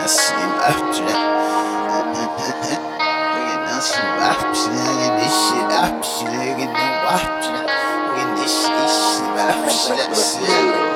nasıl yapacağım? Bugün nasıl yapacağım? Işi yapacağım. Bugün ne yapacağım? Bugün işi yapacağım.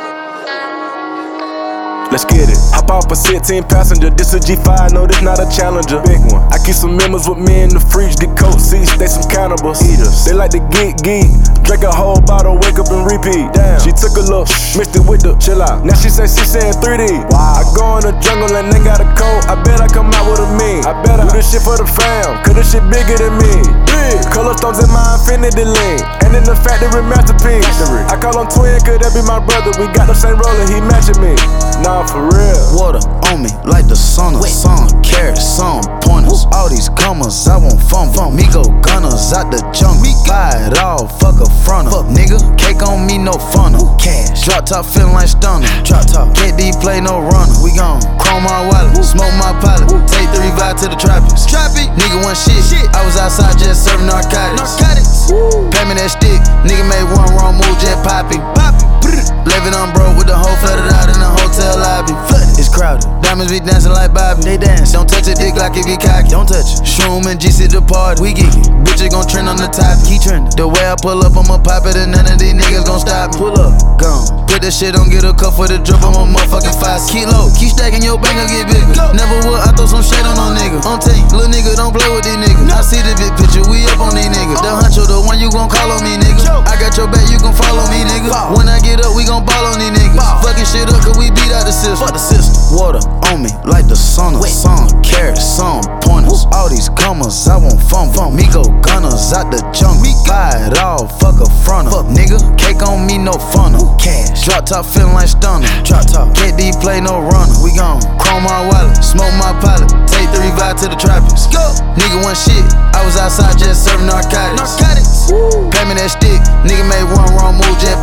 Let's get it. Hop off a 16 passenger. This a G5, no, this not a Challenger. Big one. I keep some members with me in the fridge. The coat seats, they some cannibals. Eaters. They like to geek. Drink a whole bottle, wake up and repeat. Damn. She took a look, mixed it with the chill out. Now she saying 3D. Wow. I go in the jungle and they got a coat. I bet I come out with a mean. I bet I do this shit for the fam, cause this shit bigger than me. Big. Color stones in my infinity link. And in the factory masterpiece. I call him twin, cause that be my brother. We got the same roller, he matching me. Nah, for real. Water on me like the sun. Some carrots, some pointers. All these commas, I won't fumble. Me go gunners out the jungle. Buy it all, fuck a fronter. Fuck nigga, cake on me, no funnel. Cash, drop top feeling like stunner. Drop top, KD play no runner. We gon' chrome my wallet, smoke my pilot. Take 3 vibe to the tropics. Nigga want shit. I was outside just serving narcotics. Pay me that stick, nigga made one wrong move, jet popping. Living on broke with the whole flooded out in the hotel lobby. It's crowded. Diamonds be dancing like Bobby. They dance. Don't touch a dick like it be cocky. Don't touch it. Shroom and GC the party. We geeky. Bitches gon' trend on the top. Keep trending. The way I pull up, I'ma pop it and none of these niggas gon' stop me. Pull up, gone. Put that shit on, get a cup for the drip. I'm a motherfucking 5. Keep low. Keep stacking your bank, get bigger. Never would I throw some shade on no nigga. On team, little nigga don't play with these niggas. I see the big picture, we up on these niggas. The huncho, the one you gon' call on me, nigga. I got your back, you gon' follow me, nigga. When I get up, we gon' ball on these niggas. Fucking shit up, cause we beat out the system. Fuck the system. Water on me like the sun. Some carrots, some pointers. All these commas, I won't fumble. Me go gunners out the jungle. Buy it all, fuck a fronter. Fuck nigga, cake on me, no funnel. Cash, drop top feeling like stunner. Drop top, KD play no runner. We gon' chrome my wallet, smoke my pilot. Take 3 vibe to the tropics. Nigga want shit. I was outside just serving narcotics. Pay me that stick, nigga made one wrong move, jet